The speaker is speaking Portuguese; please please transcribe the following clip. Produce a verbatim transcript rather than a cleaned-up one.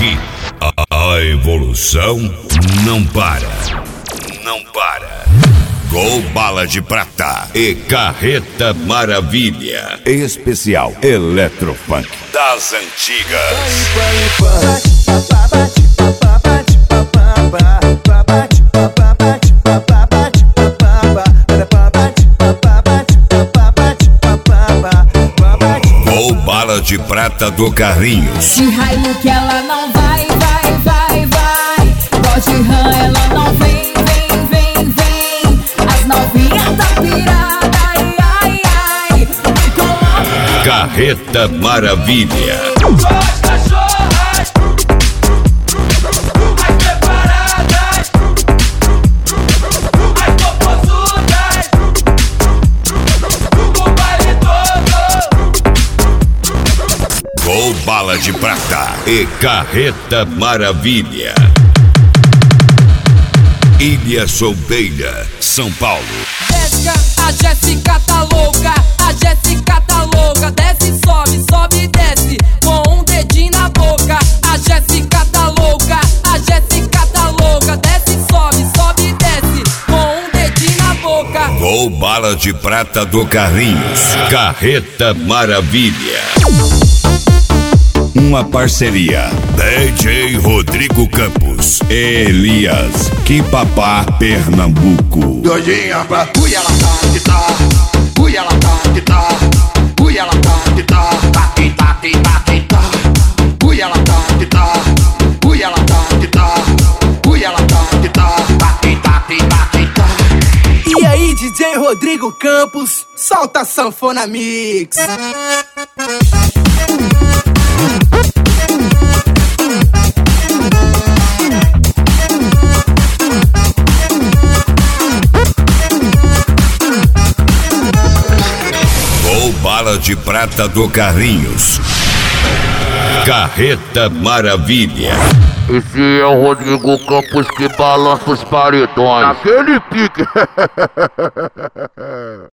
Aqui, a, a evolução não para. Não para. Gol Bala de Prata e Carreta Maravilha. Especial Eletrofunk das antigas. Gol Bala de Prata do Carrinhos. De raio que ela não vai, vai, vai, vai. Gosto de rã, ela não vem, vem, vem, vem. As novinhas da pirada, ai, ai, ai. Com Carreta Maravilha. Gol Bala de Prata e Carreta Maravilha. Ilha Solteira, São Paulo. Jéssica, a Jéssica tá louca, a Jéssica tá louca. Desce, sobe, sobe, desce, com um dedinho na boca. A Jéssica tá louca, a Jéssica tá louca. Desce, sobe, sobe, desce, com um dedinho na boca. Gol Bala de Prata do Carrinhos. Carreta Maravilha. Uma parceria D J Rodrigo Campos, Elias, Quipapá, Pernambuco. Doidinha pra ui ela tá que tá, ui ela tá que tá, ui ela tá que tá, tá que tá que tá que tá, ui ela tá que tá, ui ela tá que tá, ui ela tá que tá, tá que tá que tá que tá. E aí, D J Rodrigo Campos, solta a sanfona mix. Gol Bala de Prata do Carrinhos. Carreta Maravilha. Esse é o Rodrigo Campos que balança os paredões. Naquele pique.